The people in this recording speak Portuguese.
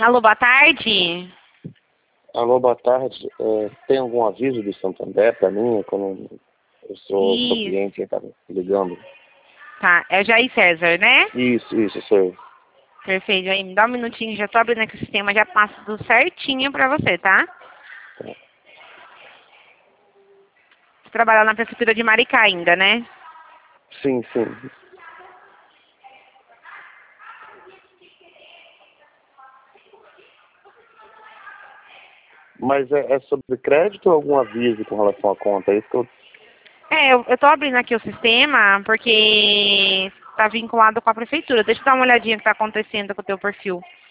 Alô, boa tarde. Alô, boa tarde. Tem algum aviso do Santander para mim? Eu sou cliente e está ligando. Tá, é o Jair César, né? Isso, sou eu. Perfeito. Aí, me dá um minutinho, já tô abrindo aqui o sistema, já passo tudo certinho pra você, tá? Você trabalha na prefeitura de Maricá ainda, né? Sim. Mas é sobre crédito ou algum aviso com relação à conta? É isso que eu... Eu tô abrindo aqui o sistema porque tá vinculado com a prefeitura. Deixa eu dar uma olhadinha o que tá acontecendo com o teu perfil.